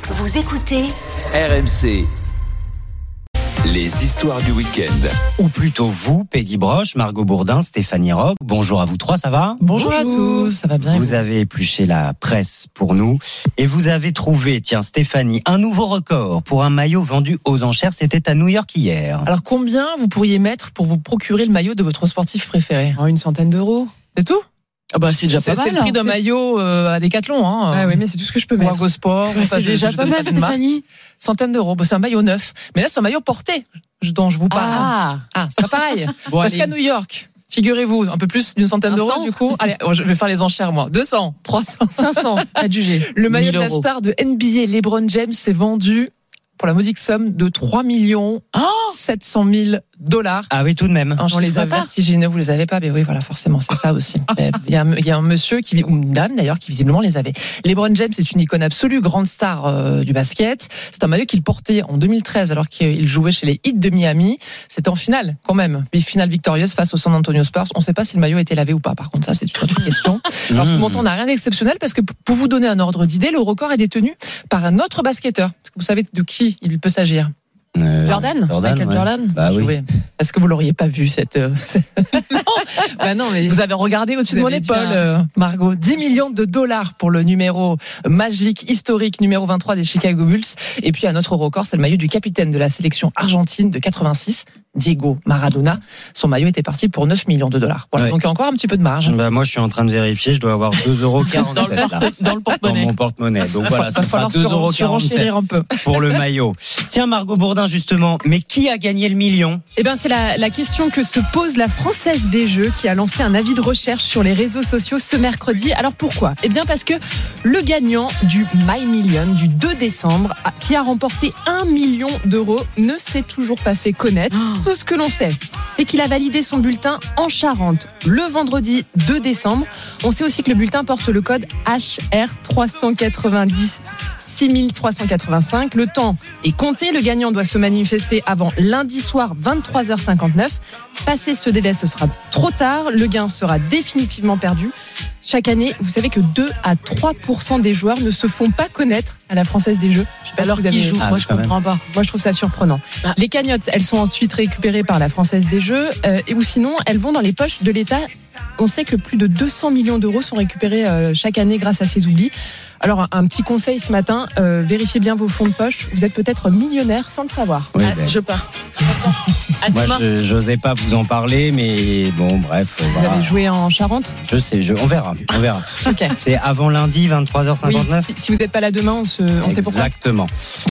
Vous écoutez RMC. Les histoires du week-end. Ou plutôt vous, Peggy Broche, Margot Bourdin, Stéphanie Roch. Bonjour à vous trois, ça va ? Bonjour à tous, ça va bien. Vous avez épluché la presse pour nous et vous avez trouvé, tiens Stéphanie, un nouveau record pour un maillot vendu aux enchères. C'était à New York hier. Alors combien vous pourriez mettre pour vous procurer le maillot de votre sportif préféré ? Une centaine d'euros. C'est tout ? Ah bah c'est déjà pas mal. C'est le prix d'un maillot à Decathlon. Ah oui, mais c'est tout ce que je peux Ou à mettre. Go-Sport. C'est déjà pas mal, Stéphanie. Centaine d'euros. C'est un maillot neuf. Mais là, c'est un maillot porté dont je vous parle. C'est pas pareil. Bon, parce qu'à New York, figurez-vous, un peu plus d'une centaine d'euros 100. du coup. Allez, je vais faire les enchères moi. 200, 300, 500, à juger. Le maillot de la 1000 euros. star de NBA, LeBron James, s'est vendu pour la modique somme de 3 700 000 $. Ah oui, tout de même. Un On les chiffre a pas. vertigineux, vous les avez pas, mais oui, voilà, forcément, c'est ça aussi. Il y a un monsieur ou une dame d'ailleurs, qui visiblement les avait. LeBron James est une icône absolue, grande star du basket. C'est un maillot qu'il portait en 2013 alors qu'il jouait chez les Heat de Miami. C'était en finale, quand même. Une finale victorieuse face au San Antonio Spurs. On ne sait pas si le maillot a été lavé ou pas. Par contre, ça, c'est une autre question. Alors, ce montant n'a rien d'exceptionnel parce que pour vous donner un ordre d'idée, le record est détenu par un autre basketteur. Est-ce que vous savez de qui il peut s'agir? Jordan, Michael ouais. Jordan. Bah oui. Est-ce que vous l'auriez pas vu cette Bah non, mais Vous avez regardé au-dessus de Vous mon avez dit épaule, Margot. 10 millions de dollars pour le numéro magique, historique, numéro 23 des Chicago Bulls. Et puis un autre record, c'est le maillot du capitaine de la sélection argentine de 86, Diego Maradona. Son maillot était parti pour 9 millions de dollars. Voilà, Ouais. donc il y a encore un petit peu de marge. Bah, moi, je suis en train de vérifier. Je dois avoir 2,47 € là. Dans le Dans porte-monnaie. mon porte-monnaie. Donc voilà, ça va sera falloir 2,47 surenchérir un peu. € pour le maillot. Tiens, Margot Bourdin, justement, mais qui a gagné le million ? Eh ben, c'est la question que se pose la Française des Jeux qui a lancé un avis de recherche sur les réseaux sociaux ce mercredi. Alors pourquoi ? Eh bien parce que le gagnant du My Million du 2 décembre, qui a remporté 1 million d'euros, ne s'est toujours pas fait connaître. Tout ce que l'on sait, c'est qu'il a validé son bulletin en Charente le vendredi 2 décembre. On sait aussi que le bulletin porte le code HR390. 6385. Le temps est compté. Le gagnant doit se manifester avant lundi soir 23h59. Passé ce délai, ce sera trop tard. Le gain sera définitivement perdu. Chaque année, vous savez que 2 à 3% des joueurs ne se font pas connaître à la Française des Jeux. Je sais pas Alors si vous qu'ils avez... jouent, moi je comprends pas. Moi, je trouve ça surprenant. Les cagnottes, elles sont ensuite récupérées par la Française des Jeux, ou sinon, elles vont dans les poches de l'État. On sait que plus de 200 millions d'euros sont récupérés chaque année grâce à ces oublis. Alors, un petit conseil ce matin, vérifiez bien vos fonds de poche. Vous êtes peut-être millionnaire sans le savoir. Oui, Je pars. moi, je n'osais pas vous en parler, mais bon, bref. Vous Voilà. avez joué en Charente ? Je sais, on verra. Ok. C'est avant lundi, 23h59 ? Oui, si vous n'êtes pas là demain, on sait pourquoi. Exactement.